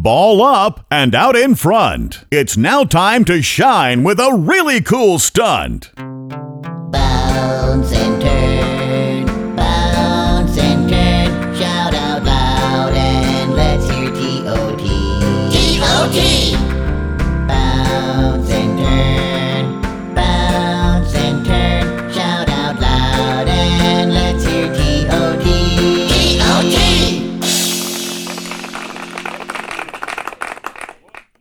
Ball up and out in front. It's now time to shine with a really cool stunt. Bounce and